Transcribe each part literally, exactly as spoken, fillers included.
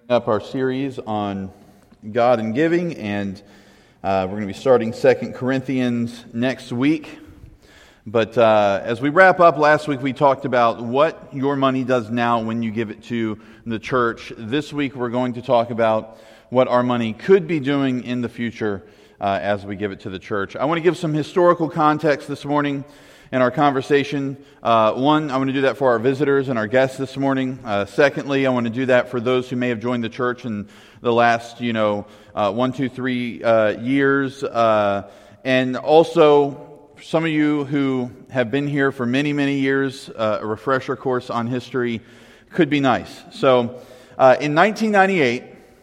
Up our series on God and giving, and uh, we're going to be starting Second Corinthians next week. But uh, as we wrap up, last week we talked about what your money does now when you give it to the church. This week we're going to talk about what our money could be doing in the future uh, as we give it to the church. I want to give some historical context this morning in our conversation. Uh, one, I want to do that for our visitors and our guests this morning. Uh, secondly, I want to do that for those who may have joined the church in the last, you know, uh, one, two, three uh, years. Uh, and also, some of you who have been here for many, many years, uh, a refresher course on history could be nice. So, uh, in nineteen ninety-eight,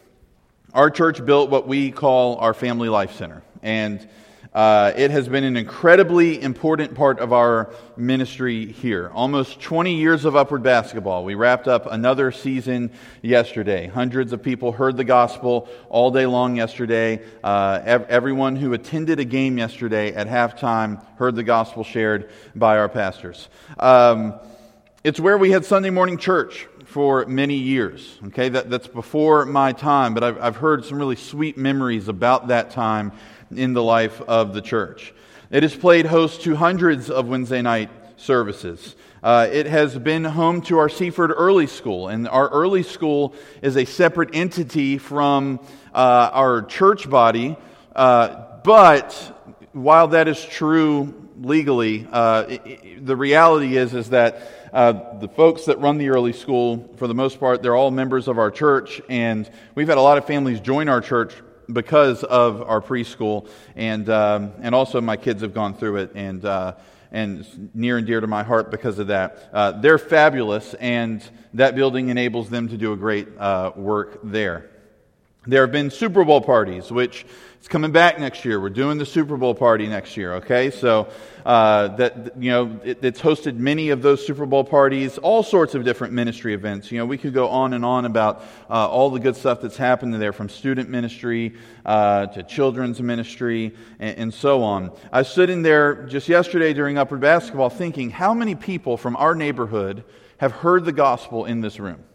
our church built what we call our Family Life Center. And Uh, it has been an incredibly important part of our ministry here. Almost twenty years of Upward Basketball. We wrapped up another season yesterday. Hundreds of people heard the gospel all day long yesterday. Uh, ev- everyone who attended a game yesterday at halftime heard the gospel shared by our pastors. Um, it's where we had Sunday morning church for many years. Okay, that, that's before my time, but I've, I've heard some really sweet memories about that time in the life of the church. It has played host to hundreds of Wednesday night services. Uh, it has been home to our Seaford Early School, and our early school is a separate entity from uh, our church body, uh, but while that is true legally, uh, it, it, the reality is, is that uh, the folks that run the early school, for the most part, they're all members of our church, and we've had a lot of families join our church because of our preschool, and um, and also my kids have gone through it, and uh, and it's near and dear to my heart because of that. Uh, they're fabulous, and that building enables them to do a great uh, work there. There have been Super Bowl parties, which is coming back next year. We're doing the Super Bowl party next year, okay? So uh, that you know, it, it's hosted many of those Super Bowl parties, all sorts of different ministry events. You know, we could go on and on about uh, all the good stuff that's happened there, from student ministry uh, to children's ministry and, and so on. I stood in there just yesterday during Upward Basketball thinking, how many people from our neighborhood have heard the gospel in this room?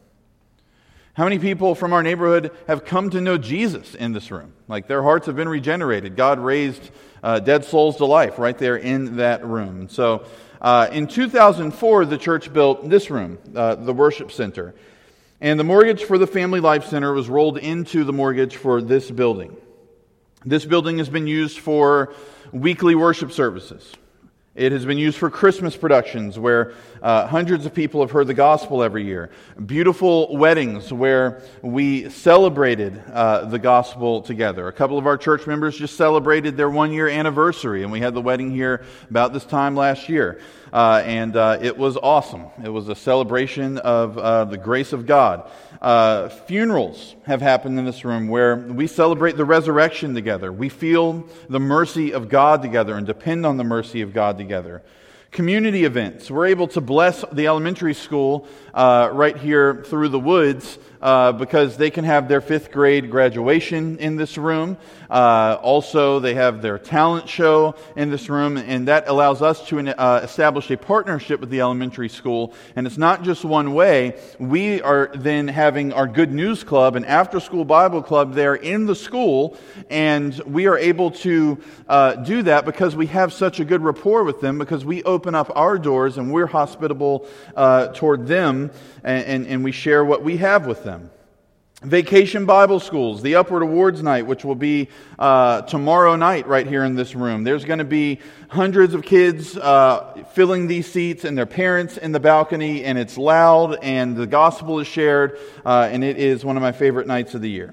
How many people from our neighborhood have come to know Jesus in this room? Like, their hearts have been regenerated. God raised uh, dead souls to life right there in that room. So uh, in two thousand four, the church built this room, uh, the worship center. And the mortgage for the Family Life Center was rolled into the mortgage for this building. This building has been used for weekly worship services. It has been used for Christmas productions where uh, hundreds of people have heard the gospel every year. Beautiful weddings where we celebrated uh, the gospel together. A couple of our church members just celebrated their one-year anniversary, and we had the wedding here about this time last year. Uh, and uh, it was awesome. It was a celebration of uh, the grace of God. Uh, funerals have happened in this room where we celebrate the resurrection together. We feel the mercy of God together and depend on the mercy of God together. Community events. We're able to bless the elementary school uh, right here through the woods uh, because they can have their fifth grade graduation in this room. Uh, also, they have their talent show in this room, and that allows us to uh, establish a partnership with the elementary school. And it's not just one way. We are then having our Good News Club, an after-school Bible club there in the school, and we are able to uh, do that because we have such a good rapport with them, because we open up our doors and we're hospitable uh, toward them, and, and, and we share what we have with them. Vacation Bible schools, the Upward Awards night, which will be uh, tomorrow night right here in this room. There's going to be hundreds of kids uh, filling these seats and their parents in the balcony, and it's loud and the gospel is shared, uh, and it is one of my favorite nights of the year.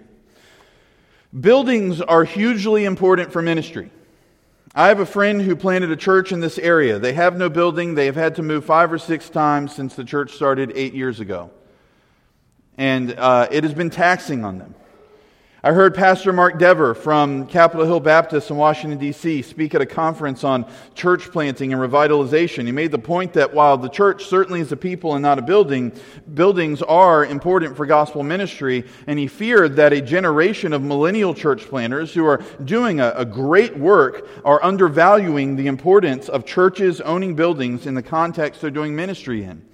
Buildings are hugely important for ministry. I have a friend who planted a church in this area. They have no building. They have had to move five or six times since the church started eight years ago. And uh, it has been taxing on them. I heard Pastor Mark Dever from Capitol Hill Baptist in Washington, D C speak at a conference on church planting and revitalization. He made the point that while the church certainly is a people and not a building, buildings are important for gospel ministry, and he feared that a generation of millennial church planters who are doing a, a great work are undervaluing the importance of churches owning buildings in the context they're doing ministry in.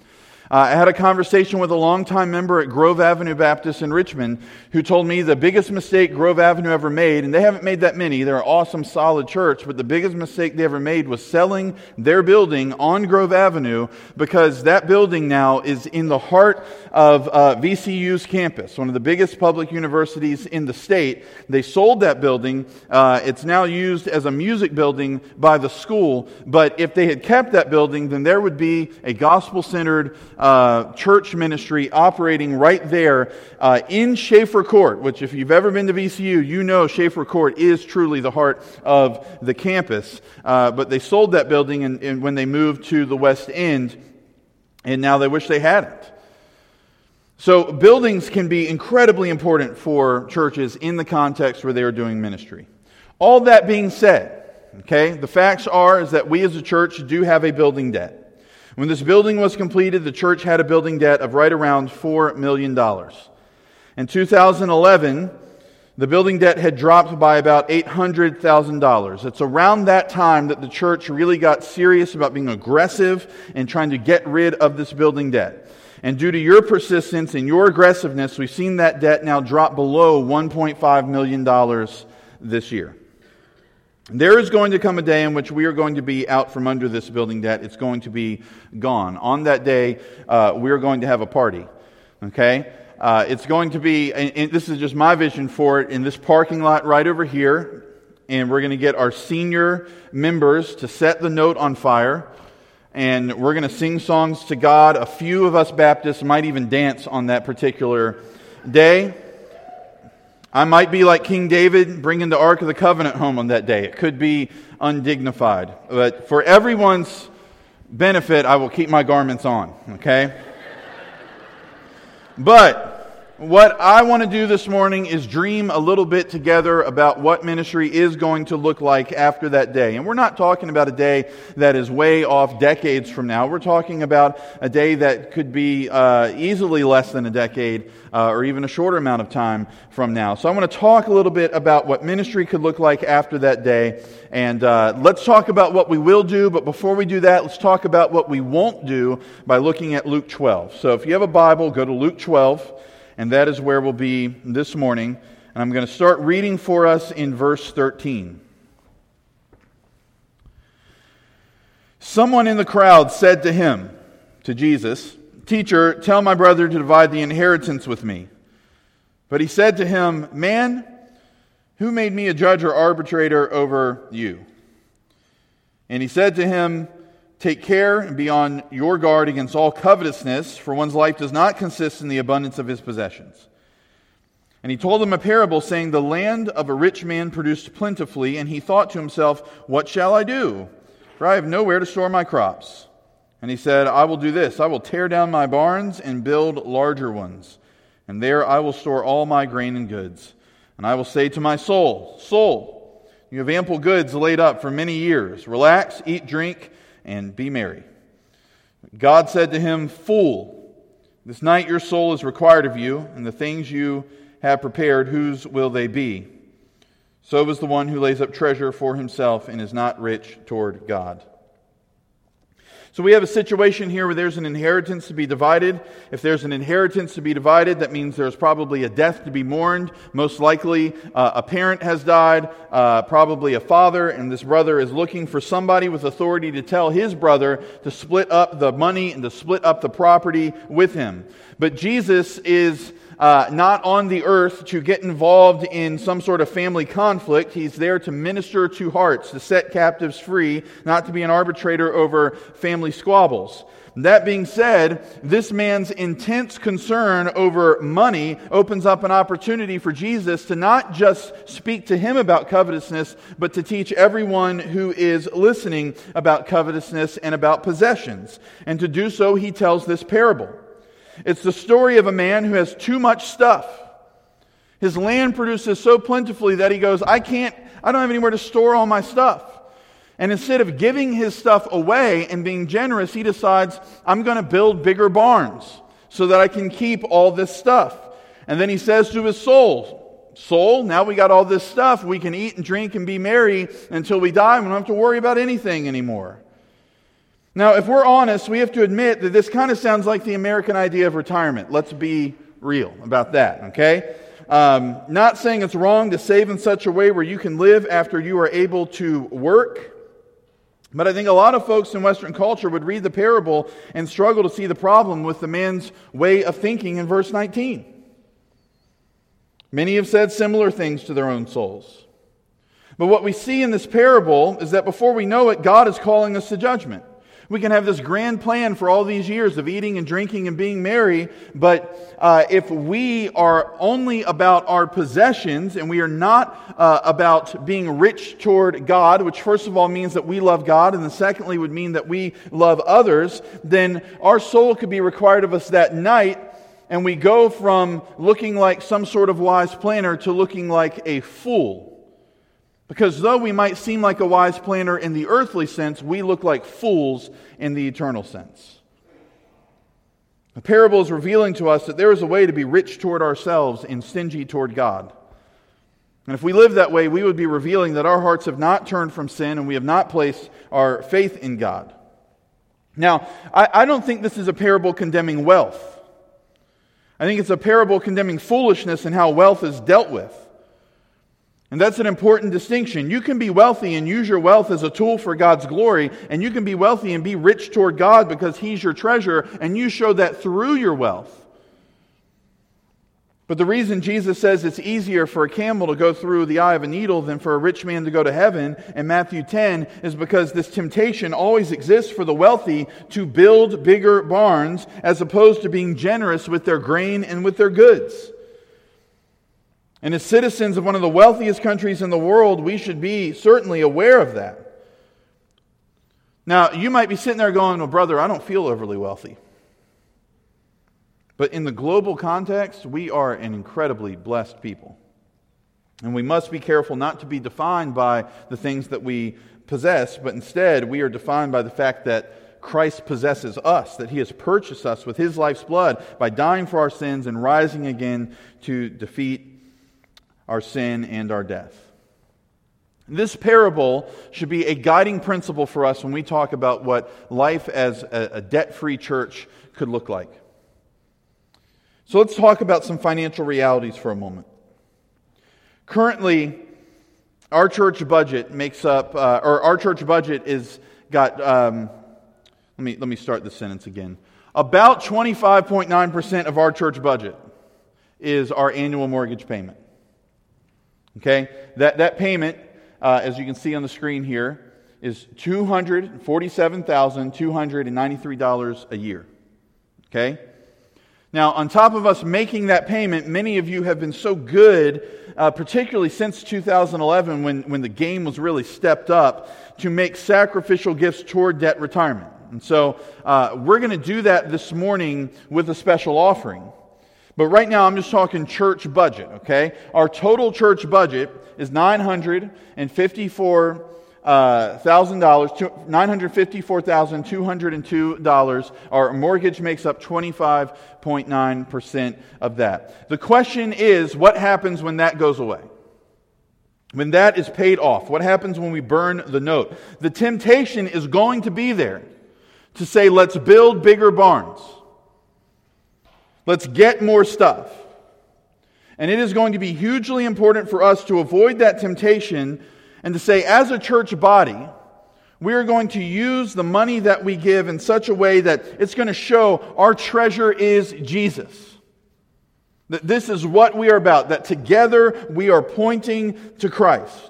Uh, I had a conversation with a longtime member at Grove Avenue Baptist in Richmond who told me the biggest mistake Grove Avenue ever made, and they haven't made that many, they're an awesome, solid church, but the biggest mistake they ever made was selling their building on Grove Avenue, because that building now is in the heart of uh, V C U's campus, one of the biggest public universities in the state. They sold that building. Uh, it's now used as a music building by the school, but if they had kept that building, then there would be a gospel-centered uh, church ministry operating right there uh, in Schaefer Court, which if you've ever been to V C U, you know Schaefer Court is truly the heart of the campus. Uh, but they sold that building and, and when they moved to the West End, and now they wish they hadn't. So buildings can be incredibly important for churches in the context where they are doing ministry. All that being said, okay, the facts are is that we as a church do have a building debt. When this building was completed, the church had a building debt of right around four million dollars. In two thousand eleven, the building debt had dropped by about eight hundred thousand dollars. It's around that time that the church really got serious about being aggressive and trying to get rid of this building debt. And due to your persistence and your aggressiveness, we've seen that debt now drop below one point five million dollars this year. There is going to come a day in which we are going to be out from under this building debt. It's going to be gone. On that day, uh, we are going to have a party. Okay? Uh, it's going to be, and, and this is just my vision for it, in this parking lot right over here. And we're going to get our senior members to set the note on fire. And we're going to sing songs to God. A few of us Baptists might even dance on that particular day. I might be like King David, bringing the Ark of the Covenant home on that day. It could be undignified. But for everyone's benefit, I will keep my garments on, okay? But what I want to do this morning is dream a little bit together about what ministry is going to look like after that day. And we're not talking about a day that is way off decades from now. We're talking about a day that could be uh, easily less than a decade uh, or even a shorter amount of time from now. So I want to talk a little bit about what ministry could look like after that day. And uh, let's talk about what we will do. But before we do that, let's talk about what we won't do by looking at Luke twelve. So if you have a Bible, go to Luke twelve. And that is where we'll be this morning. And I'm going to start reading for us in verse thirteen. Someone in the crowd said to him, to Jesus, "Teacher, tell my brother to divide the inheritance with me." But he said to him, "Man, who made me a judge or arbitrator over you?" And he said to him, "Take care and be on your guard against all covetousness, for one's life does not consist in the abundance of his possessions." And he told them a parable, saying, "The land of a rich man produced plentifully, and he thought to himself, 'What shall I do? For I have nowhere to store my crops.' And he said, 'I will do this. I will tear down my barns and build larger ones. And there I will store all my grain and goods. And I will say to my soul, Soul, you have ample goods laid up for many years. Relax, eat, drink, and be merry.' God said to him, 'Fool, this night your soul is required of you, and the things you have prepared, whose will they be? So is the one who lays up treasure for himself and is not rich toward God.'" So we have a situation here where there's an inheritance to be divided. If there's an inheritance to be divided, that means there's probably a death to be mourned. Most likely uh, a parent has died, uh, probably a father, and this brother is looking for somebody with authority to tell his brother to split up the money and to split up the property with him. But Jesus is Uh, not on the earth to get involved in some sort of family conflict. He's there to minister to hearts, to set captives free, not to be an arbitrator over family squabbles. That being said, this man's intense concern over money opens up an opportunity for Jesus to not just speak to him about covetousness, but to teach everyone who is listening about covetousness and about possessions. And to do so, he tells this parable. It's the story of a man who has too much stuff. His land produces so plentifully that he goes, I can't, I don't have anywhere to store all my stuff. And instead of giving his stuff away and being generous, he decides, I'm going to build bigger barns so that I can keep all this stuff. And then he says to his soul, Soul, now we got all this stuff, we can eat and drink and be merry until we die. We don't have to worry about anything anymore. Now, if we're honest, we have to admit that this kind of sounds like the American idea of retirement. Let's be real about that, okay? Um, not saying it's wrong to save in such a way where you can live after you are able to work. But I think a lot of folks in Western culture would read the parable and struggle to see the problem with the man's way of thinking in verse nineteen. Many have said similar things to their own souls. But what we see in this parable is that before we know it, God is calling us to judgment. We can have this grand plan for all these years of eating and drinking and being merry, but uh, if we are only about our possessions and we are not uh, about being rich toward God, which first of all means that we love God, and then secondly would mean that we love others, then our soul could be required of us that night, and we go from looking like some sort of wise planner to looking like a fool. Because though we might seem like a wise planner in the earthly sense, we look like fools in the eternal sense. The parable is revealing to us that there is a way to be rich toward ourselves and stingy toward God. And if we live that way, we would be revealing that our hearts have not turned from sin and we have not placed our faith in God. Now, I, I don't think this is a parable condemning wealth. I think it's a parable condemning foolishness and how wealth is dealt with. And that's an important distinction. You can be wealthy and use your wealth as a tool for God's glory, and you can be wealthy and be rich toward God because He's your treasure, and you show that through your wealth. But the reason Jesus says it's easier for a camel to go through the eye of a needle than for a rich man to go to heaven in Matthew ten is because this temptation always exists for the wealthy to build bigger barns as opposed to being generous with their grain and with their goods. And as citizens of one of the wealthiest countries in the world, we should be certainly aware of that. Now, you might be sitting there going, well, brother, I don't feel overly wealthy. But in the global context, we are an incredibly blessed people. And we must be careful not to be defined by the things that we possess, but instead we are defined by the fact that Christ possesses us, that He has purchased us with His life's blood by dying for our sins and rising again to defeat our sin and our death. This parable should be a guiding principle for us when we talk about what life as a, a debt-free church could look like. So let's talk about some financial realities for a moment. Currently, our church budget makes up, uh, or our church budget is got. Um, let me let me start this sentence again. About twenty-five point nine percent of our church budget is our annual mortgage payment. Okay, that, that payment, uh, as you can see on the screen here, is two hundred forty-seven thousand two hundred ninety-three dollars a year. Okay? Now, on top of us making that payment, many of you have been so good, uh, particularly since two thousand eleven when, when the game was really stepped up, to make sacrificial gifts toward debt retirement. And so uh, we're going to do that this morning with a special offering. But right now, I'm just talking church budget, okay? Our total church budget is nine hundred fifty-four thousand dollars, nine hundred fifty-four thousand two hundred two dollars. Our mortgage makes up twenty-five point nine percent of that. The question is, what happens when that goes away? When that is paid off? What happens when we burn the note? The temptation is going to be there to say, let's build bigger barns. Let's get more stuff. And it is going to be hugely important for us to avoid that temptation and to say, as a church body, we are going to use the money that we give in such a way that it's going to show our treasure is Jesus. That this is what we are about, that together we are pointing to Christ.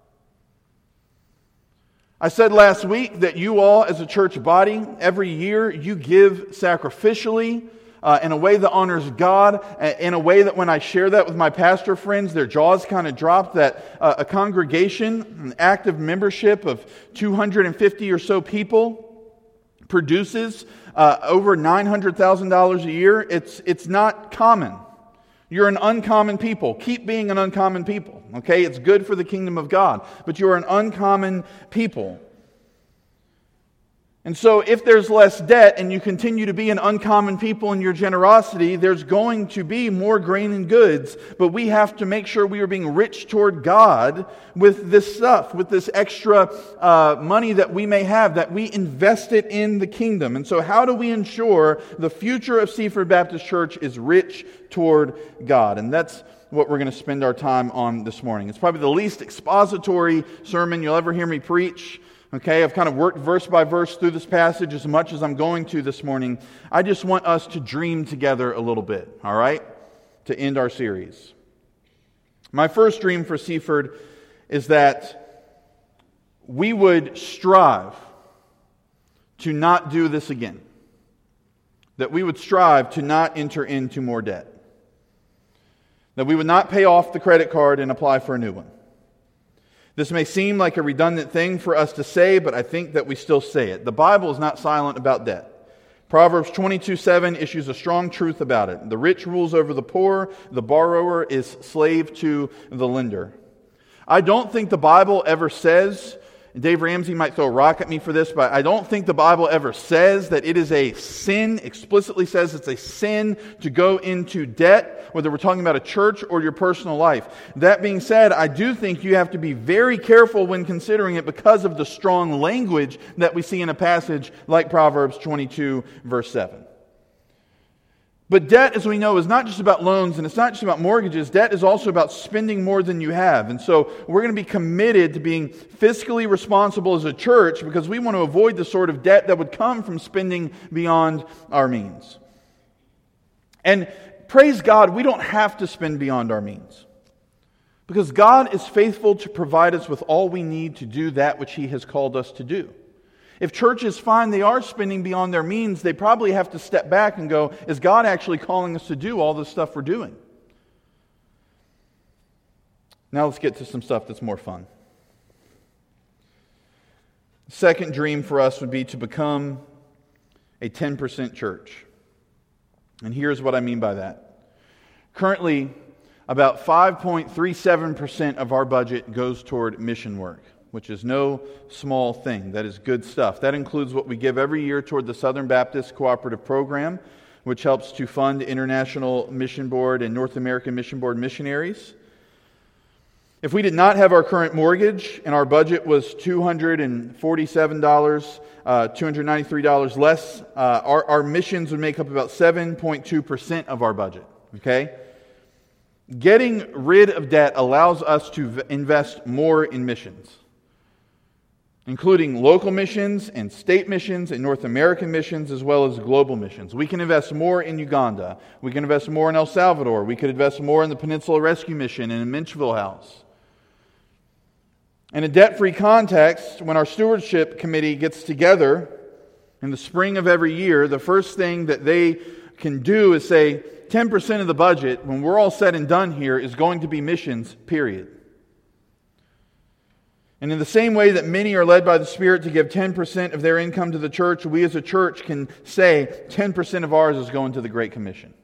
I said last week that you all as a church body, every year you give sacrificially, Uh, in a way that honors God, in a way that when I share that with my pastor friends, their jaws kind of drop, that uh, a congregation, an active membership of two hundred fifty or so people produces uh, over nine hundred thousand dollars a year. It's, it's not common. You're an uncommon people. Keep being an uncommon people, okay? It's good for the kingdom of God, but you're an uncommon people. And so if there's less debt and you continue to be an uncommon people in your generosity, there's going to be more grain and goods. But we have to make sure we are being rich toward God with this stuff, with this extra uh, money that we may have, that we invest it in the kingdom. And so how do we ensure the future of Seaford Baptist Church is rich toward God? And that's what we're going to spend our time on this morning. It's probably the least expository sermon you'll ever hear me preach. Okay, I've kind of worked verse by verse through this passage as much as I'm going to this morning. I just want us to dream together a little bit, all right, to end our series. My first dream for Seaford is that we would strive to not do this again. That we would strive to not enter into more debt. That we would not pay off the credit card and apply for a new one. This may seem like a redundant thing for us to say, but I think that we still say it. The Bible is not silent about debt. Proverbs twenty-two seven issues a strong truth about it. The rich rules over the poor, the borrower is slave to the lender. I don't think the Bible ever says, and Dave Ramsey might throw a rock at me for this, but I don't think the Bible ever says that it is a sin, explicitly says it's a sin to go into debt, whether we're talking about a church or your personal life. That being said, I do think you have to be very careful when considering it because of the strong language that we see in a passage like Proverbs twenty-two, verse seven. But debt, as we know, is not just about loans and it's not just about mortgages. Debt is also about spending more than you have. And so we're going to be committed to being fiscally responsible as a church because we want to avoid the sort of debt that would come from spending beyond our means. And praise God, we don't have to spend beyond our means. Because God is faithful to provide us with all we need to do that which He has called us to do. If churches find they are spending beyond their means, they probably have to step back and go, is God actually calling us to do all this stuff we're doing? Now let's get to some stuff that's more fun. The second dream for us would be to become a ten percent church. And here's what I mean by that. Currently, about five point three seven percent of our budget goes toward mission work, which is no small thing. That is good stuff. That includes what we give every year toward the Southern Baptist Cooperative Program, which helps to fund International Mission Board and North American Mission Board missionaries. If we did not have our current mortgage and our budget was two hundred forty-seven dollars, uh, two hundred ninety-three dollars less, uh, our, our missions would make up about seven point two percent of our budget. Okay? Getting rid of debt allows us to v- invest more in missions, including local missions and state missions and North American missions as well as global missions. We can invest more in Uganda. We can invest more in El Salvador. We could invest more in the Peninsula Rescue Mission and in Minchville House. In a debt-free context, when our stewardship committee gets together in the spring of every year, the first thing that they can do is say ten percent of the budget, when we're all said and done here, is going to be missions, period. And in the same way that many are led by the Spirit to give ten percent of their income to the church, we as a church can say ten percent of ours is going to the Great Commission.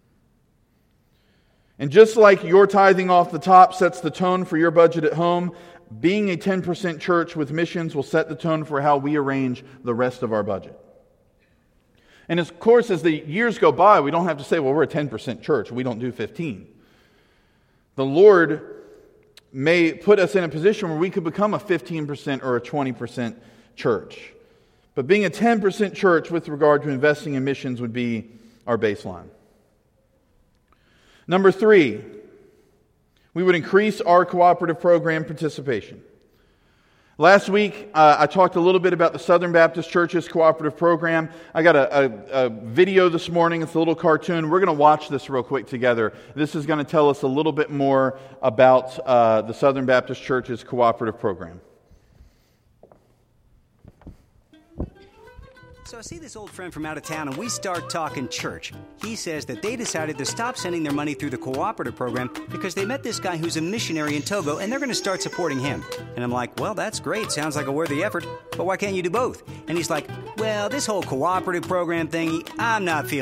And just like your tithing off the top sets the tone for your budget at home, being a ten percent church with missions will set the tone for how we arrange the rest of our budget. And of course, as the years go by, we don't have to say, well, we're a ten percent church. We don't do fifteen. The Lord may put us in a position where we could become a fifteen percent or a twenty percent church. But being a ten percent church with regard to investing in missions would be our baseline. Number three, we would increase our cooperative program participation. Last week, uh, I talked a little bit about the Southern Baptist Church's cooperative program. I got a, a, a video this morning. It's a little cartoon. We're going to watch this real quick together. This is going to tell us a little bit more about uh, the Southern Baptist Church's cooperative program. So I see this old friend from out of town, and we start talking church. He says that they decided to stop sending their money through the cooperative program because they met this guy who's a missionary in Togo, and they're going to start supporting him. And I'm like, well, that's great. Sounds like a worthy effort, but why can't you do both? And he's like, well, this whole cooperative program thingy, I'm not feeling it.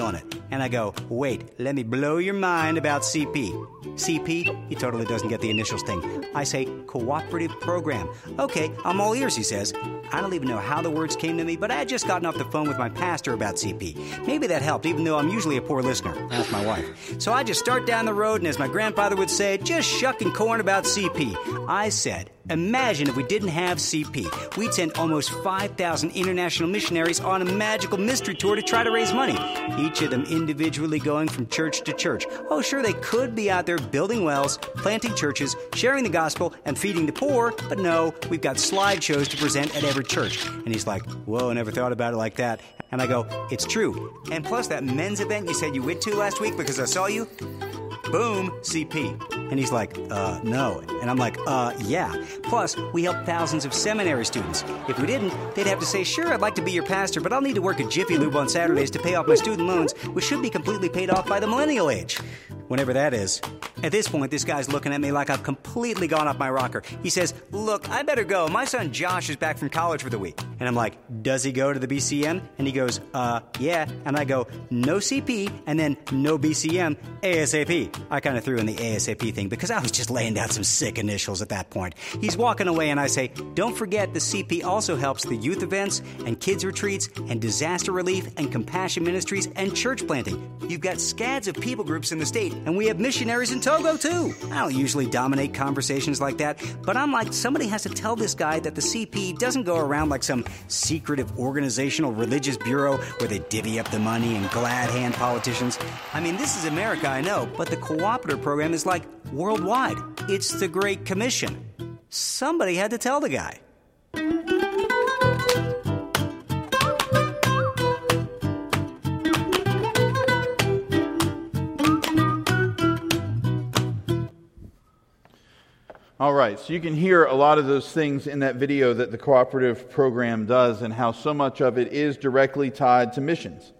And I go, wait, let me blow your mind about C P. C P? He totally doesn't get the initials thing. I say, cooperative program. Okay, I'm all ears, he says. I don't even know how the words came to me, but I had just gotten off the phone with my pastor about C P. Maybe that helped, even though I'm usually a poor listener. That's my wife. So I just start down the road, and as my grandfather would say, just shucking corn about C P. I said, imagine if we didn't have C P. We'd send almost five thousand international missionaries on a magical mystery tour to try to raise money, each of them individually going from church to church. Oh, sure, they could be out there building wells, planting churches, sharing the gospel, and feeding the poor, but no, we've got slideshows to present at every church. And he's like, whoa, I never thought about it like that. And I go, it's true. And plus that men's event you said you went to last week because I saw you, boom, C P. And he's like, uh, no. And I'm like, uh, yeah. Plus, we help thousands of seminary students. If we didn't, they'd have to say, sure, I'd like to be your pastor, but I'll need to work at Jiffy Lube on Saturdays to pay off my student loans, which should be completely paid off by the millennial age. Whenever that is. At this point, this guy's looking at me like I've completely gone off my rocker. He says, look, I better go. My son Josh is back from college for the week. And I'm like, does he go to the B C M? And he goes, uh, yeah. And I go, no C P, and then no B C M, ASAP. I kind of threw in the ASAP thing because I was just laying down some sick initials at that point. He's walking away, and I say, don't forget the C P also helps the youth events and kids retreats and disaster relief and compassion ministries and church planting. You've got scads of people groups in the state, and we have missionaries in Togo, too. I don't usually dominate conversations like that, but I'm like, somebody has to tell this guy that the C P doesn't go around like some secretive organizational religious bureau where they divvy up the money and glad hand politicians. I mean, this is America, I know, but the cooperative program is like worldwide. It's the Great Commission. Somebody had to tell the guy. All right, so you can hear a lot of those things in that video that the cooperative program does and how so much of it is directly tied to missions.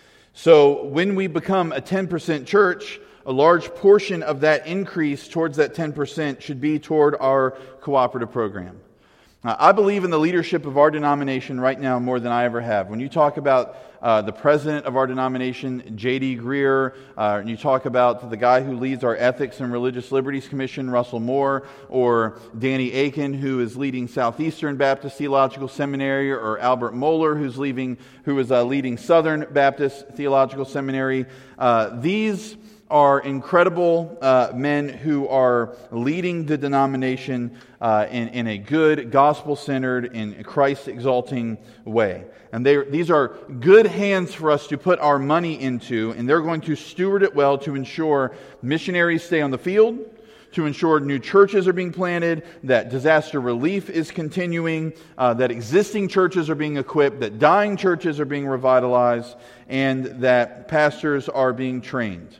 So when we become a ten percent church, a large portion of that increase towards that ten percent should be toward our cooperative program. Uh, I believe in the leadership of our denomination right now more than I ever have. When you talk about uh, the president of our denomination, J D Greer, uh, and you talk about the guy who leads our Ethics and Religious Liberties Commission, Russell Moore, or Danny Aiken, who is leading Southeastern Baptist Theological Seminary, or Albert Moeller, who's leaving, who is uh, leading Southern Baptist Theological Seminary, uh, these are incredible uh, men who are leading the denomination uh, in, in a good, gospel-centered, and Christ-exalting way. And they, these are good hands for us to put our money into, and they're going to steward it well to ensure missionaries stay on the field, to ensure new churches are being planted, that disaster relief is continuing, uh, that existing churches are being equipped, that dying churches are being revitalized, and that pastors are being trained.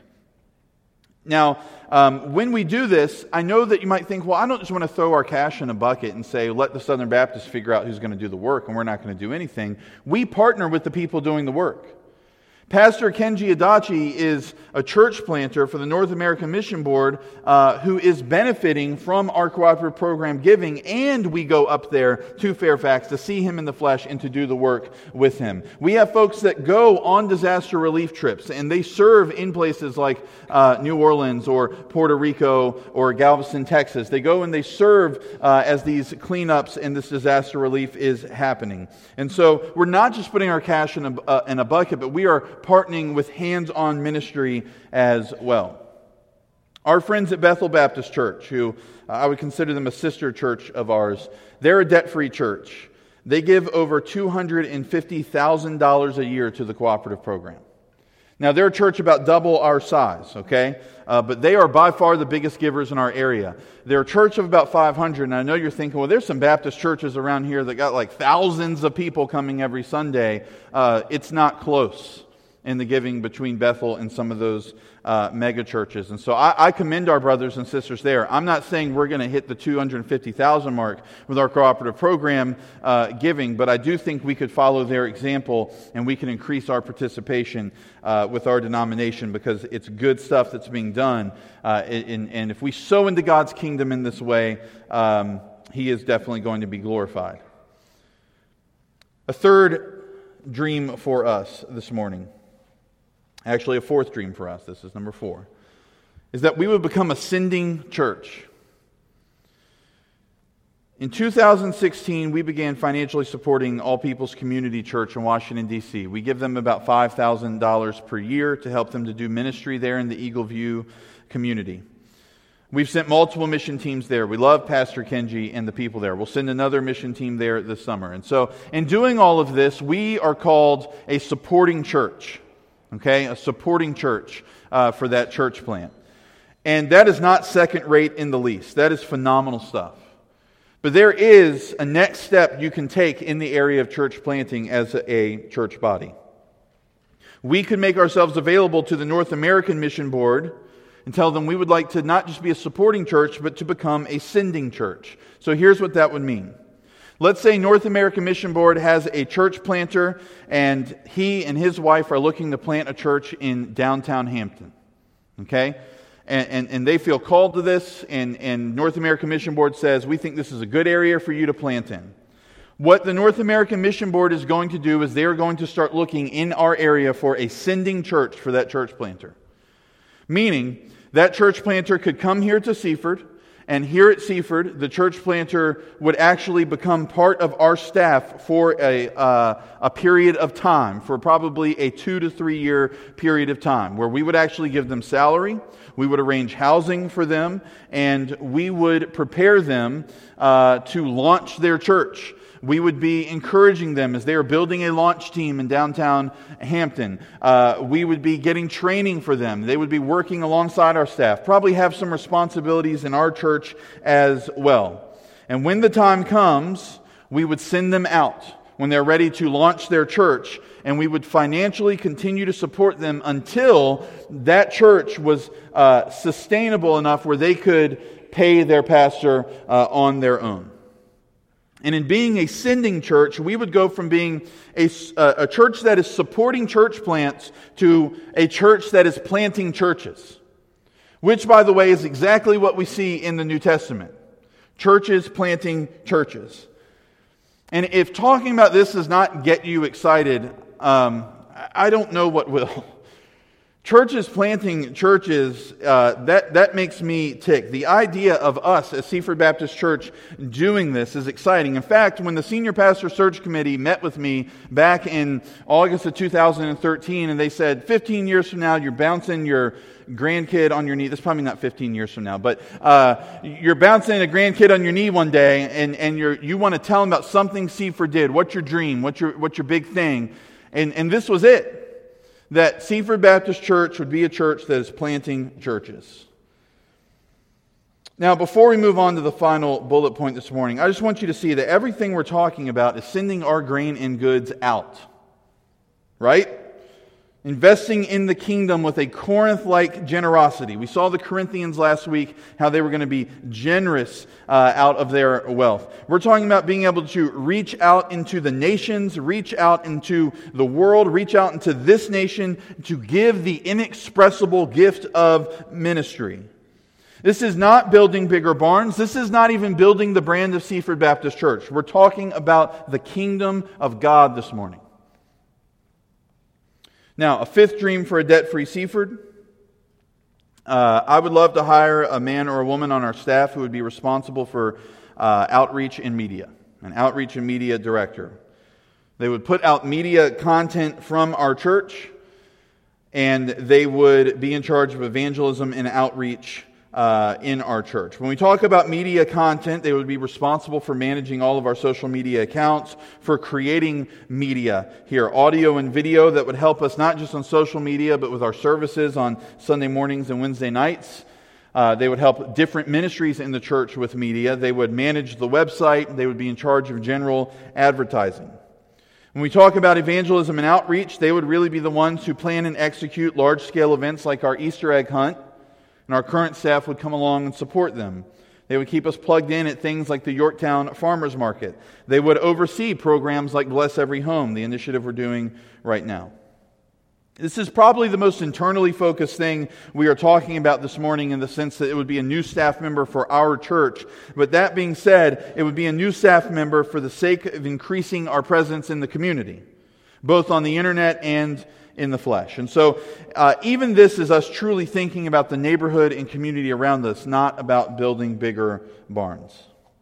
Now, um, when we do this, I know that you might think, well, I don't just want to throw our cash in a bucket and say, let the Southern Baptists figure out who's going to do the work, and we're not going to do anything. We partner with the people doing the work. Pastor Kenji Adachi is a church planter for the North American Mission Board uh, who is benefiting from our cooperative program giving, and we go up there to Fairfax to see him in the flesh and to do the work with him. We have folks that go on disaster relief trips, and they serve in places like uh, New Orleans or Puerto Rico or Galveston, Texas. They go and they serve uh, as these cleanups and this disaster relief is happening. And so we're not just putting our cash in a, uh, in a bucket, but we are partnering with hands-on ministry as well. Our friends at Bethel Baptist Church, who uh, I would consider them a sister church of ours, they're a debt-free church. They give over two hundred fifty thousand dollars a year to the cooperative program. Now, they're a church about double our size, okay? Uh, but they are by far the biggest givers in our area. They're a church of about five hundred, and I know you're thinking, well, there's some Baptist churches around here that got like thousands of people coming every Sunday. Uh, it's not close in the giving between Bethel and some of those uh, mega churches. And so I, I commend our brothers and sisters there. I'm not saying we're going to hit the two hundred fifty thousand mark with our cooperative program uh, giving, but I do think we could follow their example and we can increase our participation uh, with our denomination because it's good stuff that's being done. Uh, and, and if we sow into God's kingdom in this way, um, He is definitely going to be glorified. A third dream for us this morning. Actually, a fourth dream for us, this is number four, is that we would become a sending church. In two thousand sixteen, we began financially supporting All People's Community Church in Washington, D C We give them about five thousand dollars per year to help them to do ministry there in the Eagle View community. We've sent multiple mission teams there. We love Pastor Kenji and the people there. We'll send another mission team there this summer. And so, in doing all of this, we are called a supporting church. Okay? A supporting church uh, for that church plant. And that is not second rate in the least. That is phenomenal stuff. But there is a next step you can take in the area of church planting as a church body. We could make ourselves available to the North American Mission Board and tell them we would like to not just be a supporting church, but to become a sending church. So here's what that would mean. Let's say North American Mission Board has a church planter, and he and his wife are looking to plant a church in downtown Hampton. Okay? And, and, and they feel called to this, and, and North American Mission Board says, we think this is a good area for you to plant in. What the North American Mission Board is going to do is they're going to start looking in our area for a sending church for that church planter. Meaning, that church planter could come here to Seaford, and here at Seaford, the church planter would actually become part of our staff for a, uh, a period of time, for probably a two to three year period of time, where we would actually give them salary, we would arrange housing for them, and we would prepare them uh, to launch their church. We would be encouraging them as they are building a launch team in downtown Hampton. Uh, we would be getting training for them. They would be working alongside our staff, probably have some responsibilities in our church as well. And when the time comes, we would send them out when they're ready to launch their church, and we would financially continue to support them until that church was uh, sustainable enough where they could pay their pastor uh, on their own. And in being a sending church, we would go from being a, a church that is supporting church plants to a church that is planting churches. Which, by the way, is exactly what we see in the New Testament. Churches planting churches. And if talking about this does not get you excited, um, I don't know what will. Churches planting churches, uh, that, that makes me tick. The idea of us as Seaford Baptist Church doing this is exciting. In fact, when the Senior Pastor Search Committee met with me back in August of two thousand thirteen, and they said, fifteen years from now, you're bouncing your grandkid on your knee. That's probably not fifteen years from now, but uh, you're bouncing a grandkid on your knee one day, and, and you're, you want to tell them about something Seaford did. What's your dream? What's your, what's your big thing? And, and this was it. That Seaford Baptist Church would be a church that is planting churches. Now, before we move on to the final bullet point this morning, I just want you to see that everything we're talking about is sending our grain and goods out. Right? Investing in the kingdom with a Corinth-like generosity. We saw the Corinthians last week, how they were going to be generous uh, out of their wealth. We're talking about being able to reach out into the nations, reach out into the world, reach out into this nation to give the inexpressible gift of ministry. This is not building bigger barns. This is not even building the brand of Seaford Baptist Church. We're talking about the kingdom of God this morning. Now, a fifth dream for a debt-free Seaford. Uh, I would love to hire a man or a woman on our staff who would be responsible for uh, outreach and media, an outreach and media director. They would put out media content from our church, and they would be in charge of evangelism and outreach Uh, in our church. When we talk about media content, they would be responsible for managing all of our social media accounts, for creating media here, audio and video that would help us not just on social media, but with our services on Sunday mornings and Wednesday nights. Uh, they would help different ministries in the church with media. They would manage the website. They would be in charge of general advertising. When we talk about evangelism and outreach, they would really be the ones who plan and execute large-scale events like our Easter egg hunt. And our current staff would come along and support them. They would keep us plugged in at things like the Yorktown Farmers Market. They would oversee programs like Bless Every Home, the initiative we're doing right now. This is probably the most internally focused thing we are talking about this morning, in the sense that it would be a new staff member for our church. But that being said, it would be a new staff member for the sake of increasing our presence in the community, both on the internet and in the flesh. And so uh, even this is us truly thinking about the neighborhood and community around us, not about building bigger barns.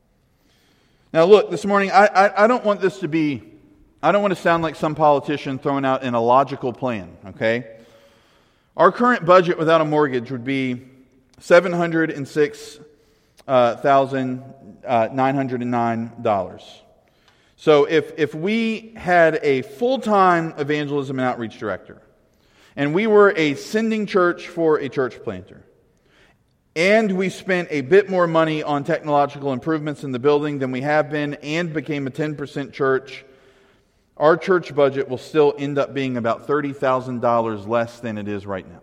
Now look, this morning, I, I, I don't want this to be, I don't want to sound like some politician throwing out an illogical plan, okay? Our current budget without a mortgage would be seven hundred six thousand nine hundred nine dollars. So if, if we had a full-time evangelism and outreach director, and we were a sending church for a church planter, and we spent a bit more money on technological improvements in the building than we have been, and became a ten percent church, our church budget will still end up being about thirty thousand dollars less than it is right now.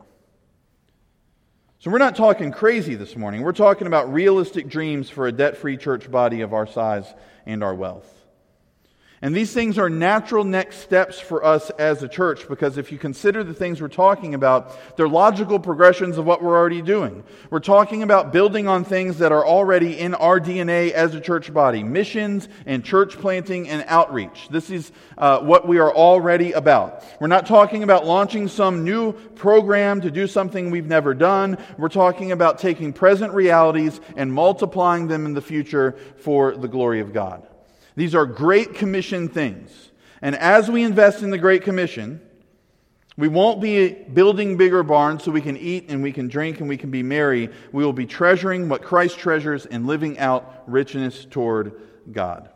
So we're not talking crazy this morning. We're talking about realistic dreams for a debt-free church body of our size and our wealth. And these things are natural next steps for us as a church, because if you consider the things we're talking about, they're logical progressions of what we're already doing. We're talking about building on things that are already in our D N A as a church body. Missions and church planting and outreach. This is uh, what we are already about. We're not talking about launching some new program to do something we've never done. We're talking about taking present realities and multiplying them in the future for the glory of God. These are Great Commission things. And as we invest in the Great Commission, we won't be building bigger barns so we can eat and we can drink and we can be merry. We will be treasuring what Christ treasures and living out richness toward God.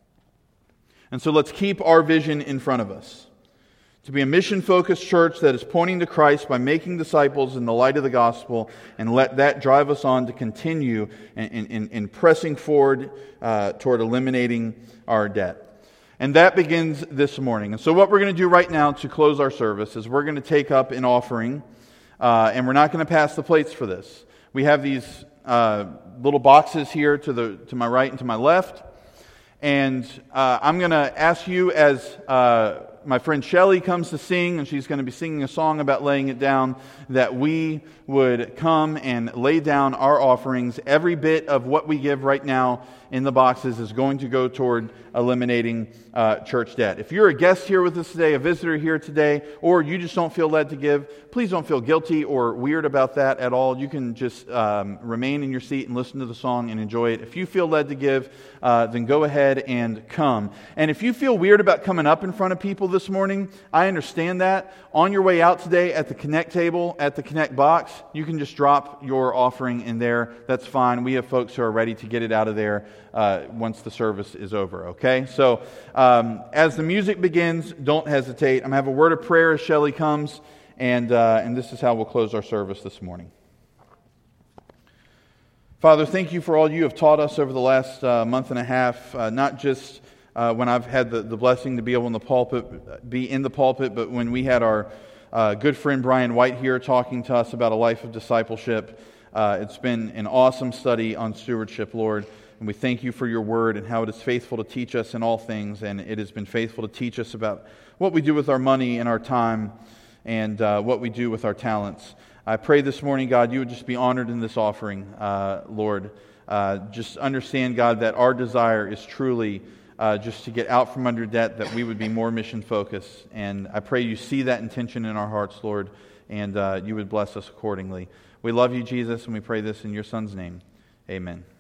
And so let's keep our vision in front of us. To be a mission-focused church that is pointing to Christ by making disciples in the light of the gospel, and let that drive us on to continue in, in, in pressing forward uh, toward eliminating our debt. And that begins this morning. And so what we're going to do right now to close our service is we're going to take up an offering, uh, and we're not going to pass the plates for this. We have these uh, little boxes here to the to my right and to my left, and uh, I'm going to ask you as uh, my friend Shelley comes to sing, and she's going to be singing a song about laying it down, that we would come and lay down our offerings. Every bit of what we give right now in the boxes is going to go toward eliminating uh, church debt. If you're a guest here with us today, a visitor here today, or you just don't feel led to give, please don't feel guilty or weird about that at all. You can just um, remain in your seat and listen to the song and enjoy it. If you feel led to give, uh, then go ahead and come. And if you feel weird about coming up in front of people this morning, I understand that. On your way out today at the Connect table, at the Connect box, you can just drop your offering in there. That's fine. We have folks who are ready to get it out of there uh, once the service is over, okay? So um, as the music begins, don't hesitate. I'm going to have a word of prayer as Shelley comes, and, uh, and this is how we'll close our service this morning. Father, thank you for all you have taught us over the last uh, month and a half, uh, not just uh, when I've had the, the blessing to be able in the pulpit, be in the pulpit, but when we had our uh, good friend Brian White here talking to us about a life of discipleship. Uh, it's been an awesome study on stewardship, Lord, and we thank you for your word and how it is faithful to teach us in all things, and it has been faithful to teach us about what we do with our money and our time and uh, what we do with our talents. I pray this morning, God, you would just be honored in this offering, uh, Lord. Uh, just understand, God, that our desire is truly uh, just to get out from under debt, that we would be more mission-focused. And I pray you see that intention in our hearts, Lord, and uh, you would bless us accordingly. We love you, Jesus, and we pray this in your Son's name. Amen.